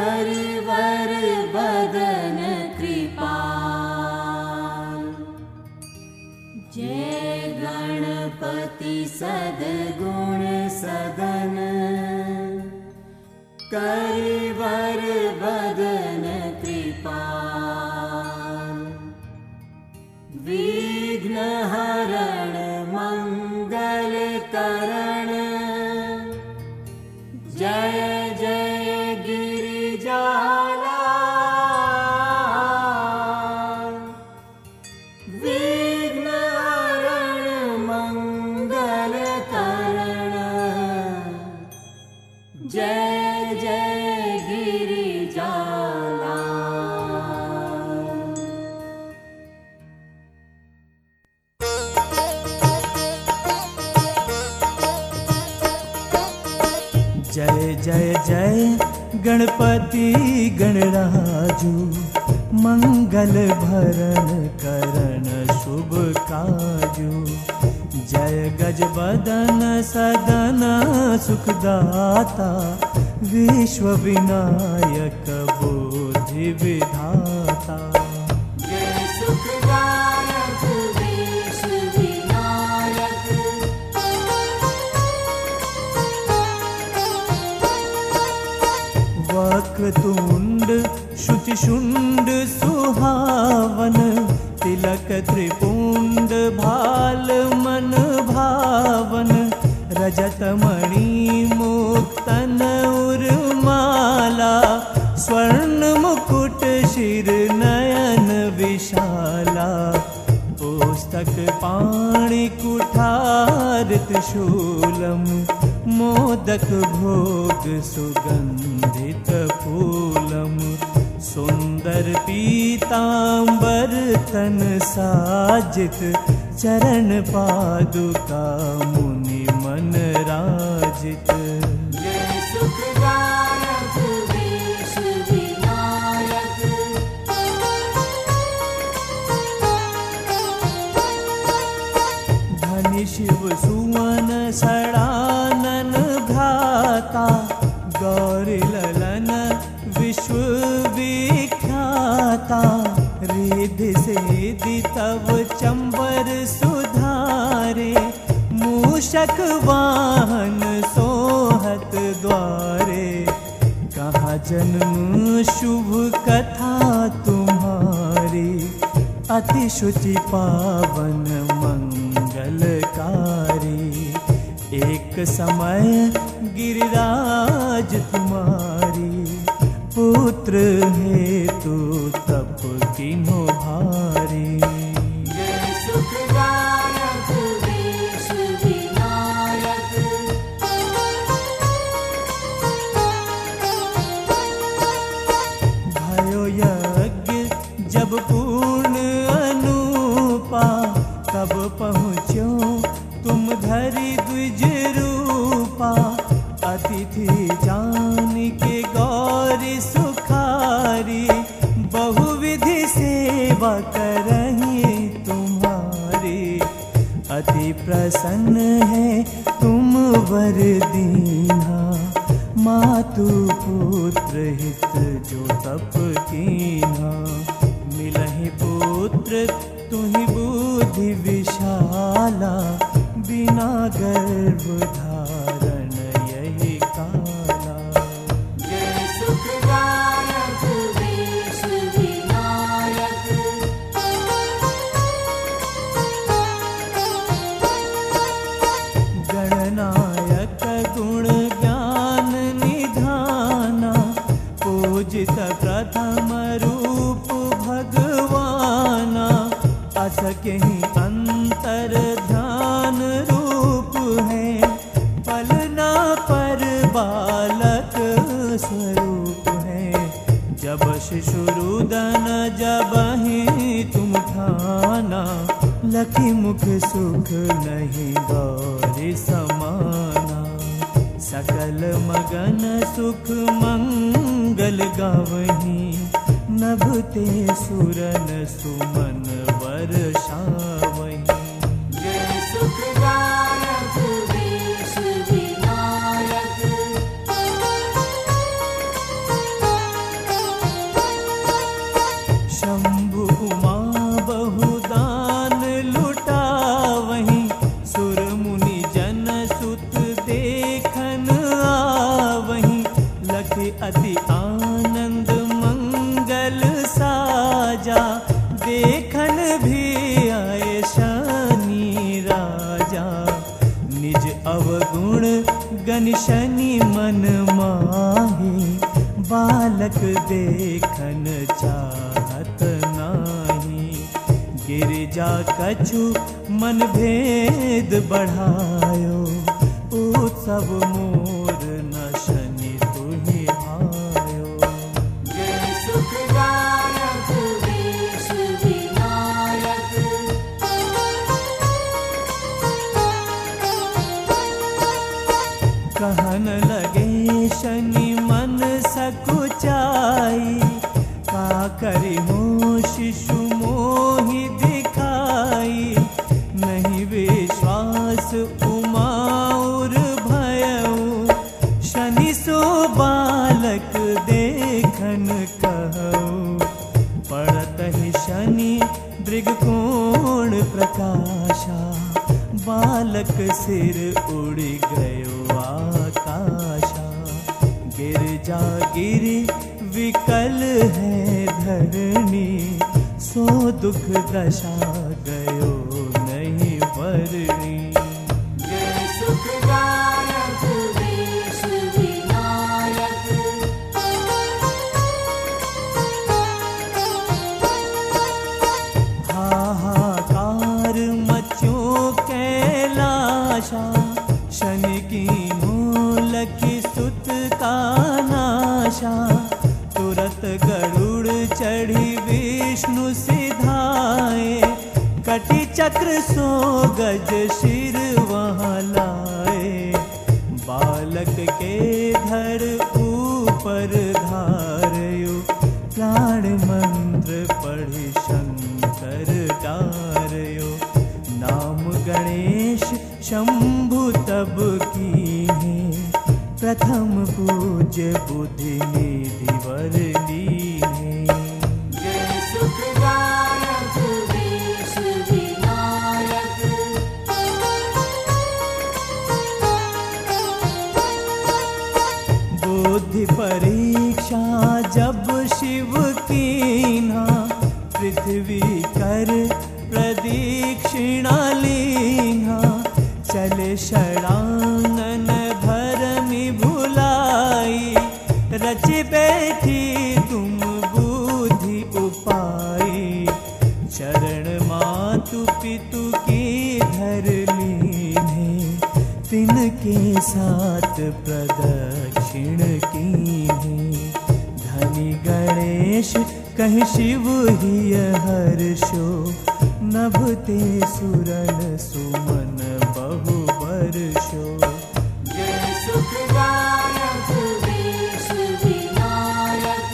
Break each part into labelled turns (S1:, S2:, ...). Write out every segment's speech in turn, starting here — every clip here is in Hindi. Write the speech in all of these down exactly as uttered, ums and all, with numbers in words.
S1: करिवर बदन कृपाल। जय गणपति सद्गुण सदन, करिवर बदन कृपाल। विघ्न हरण मंगल करण, जय जय गिरिजालाल। विघ्न हरण मंगल करण, जय जय गिरिजालाल।
S2: जय जय जय गणपति गणराजू, मंगल भरण करण शुभ काजू। जय गजबदन सदन सुखदाता, विश्व विनायक बुद्धि विधाता।
S1: जय सुखदायक विश्व विनायक,
S2: वक्रतुंड शुचिशुंड सुहावन, तिलक त्रिपुंड भाल मन भावन। रजत मणि मुक्तन उर्माला, स्वर्ण मुकुट शिर नयन विशाला। पुस्तक पाणि कुठार त्रिशूलम, मोदक भोग सुगंधित फूलम। सुंदर पीतांबर तन साजित, चरण पादुका मुनि मन राजित।
S1: जय सुखदायक विश्व विनायक,
S2: धनि शिव सुमन षडानन भ्राता। गौरी ललन विश्व विख्याता, रिद्धि सिद्धि तव चंबर सुधारे। मूषक वाहन सोहत द्वारे, कहाँ जन्म शुभ कथा तुम्हारी। अति शुचि पावन मंगलकारी, एक समय गिरिराज तुम्हारी। पुत्र हेतु तप कीन्हो भारी।
S1: जय सुखदायक विश्व विनायक,
S2: भयो यज्ञ जब पूर्ण अनुपा, तब पहुँचो तुम धरि द्विज रूपा। अतिथि जान के गौरी सुखारी, बहुविधि सेवा करही तुम्हारी। अति प्रसन्न है तुम वर दीन्हा, मातु पुत्र हित जो तप कीन्हा। मिलहि पुत्र तुहि बुद्धि विशाला, बिना गर्भ धारण यही काला।
S1: जय सुखदायक विश्व विनायक,
S2: गणनायक गुण ज्ञान निधाना। पूजित प्रथम रूप भगवाना, असकहि अंतर ध्यान रूप है। पलना पर बालक स्वरूप है, जब शिशुरुदन जबहि तुम ठाना। लखी मुख सुख नहीं गौरी समाना, सकल मगन सुख मंगल गावहीं। नभते सुरन सुमन वर्षावहीं।
S1: जय सुखदायक विश्व विनायक,
S2: शनि शनि मन माहे, बालक देखन चाहत नाही। गिरिजा कछु मन भेद बढ़ायो, उत्सव मोर न शनि तुहि आयो।
S1: जय सुखदायक विष विनायक,
S2: कहन लगे शनि मन सकुचाई, का करि हो शिशु मोहि दिखाई। नहीं विश्वास उमाउर भयउ, शनि सो बालक देखन कहु। पड़त ही शनि दृगकोण प्रकाशा, बालक सिर उड़ गयो आकाशा। गिरजा गिरि विकल है धरणी, सो दुख दशा गयो नहीं वरणी।
S1: जय सुखदायक विष विनायक,
S2: हाहाकार मच्यो कैलाशा, शनि कीन्हो लखि सुत का नाशा। तुरत गरुड़ चढ़ी विष्णु सिधाए, कटि चक्र सो गज शिर वहाँ लाए। बालक के धर ऊपर धारयो, प्राण मंत्र पढ़ि शंकर डारयो। नाम गणेश शंभु तब कीन्हे, प्रथम पूज्य बुद्धि निधि वर लीन्हे।
S1: जय सुखदायक विष विनायक,
S2: बुद्धि परीक्षा जब शिव कीन्हा, पृथ्वी कर प्रदक्षिणा लीन्हा। चले षडानन भरमि भुलाई, रचि बैठी तुम बुद्धि उपाई। चरण मातु पितु की धर लीन्हे, तिनके साथ प्रदक्षिण कीन्हे। धनि गणेश कहि शिव हिय हर्षो, नभते सुरन सुमन बहु वर्षो।
S1: जय सुखदायक विष विनायक,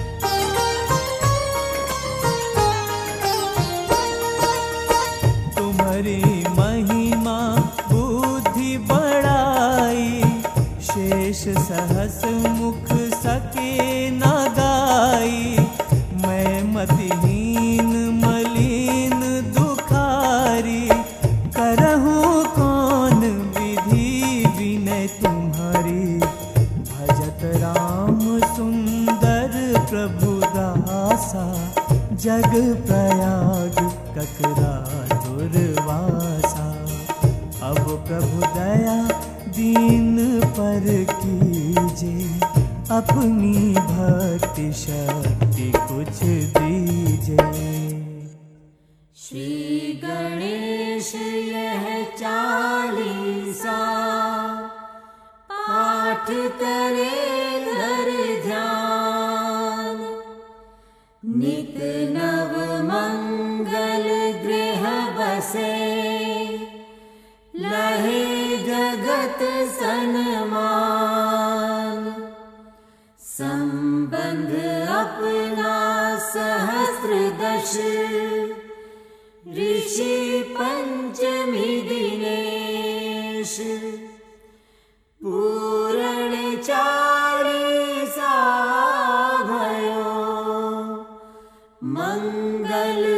S2: तुम्हारी महिमा बुद्धि बढ़ाई, शेष सहस मुख सके न गाई। मैं मतिहीन मलिन दुखारी, करहूँ कौन विधि विनय तुम्हारी। भजत राम सुंदर प्रभु दासा, जग प्रयाग ककरा दुर्वासा। अब प्रभु दया दीन पर कीजे, अपनी भक्ति शक्ति कुछ दीजे।
S1: श्री गणेश यह चालीसा, पाठ करे धर ध्यान। नित नव मंगल गृह बसे, लहे जगत सन्मान। संबंध अपना सहस्त्र दश, ऋषि पंचमी दिनेश। पूरण चालीसा भयो, मंगल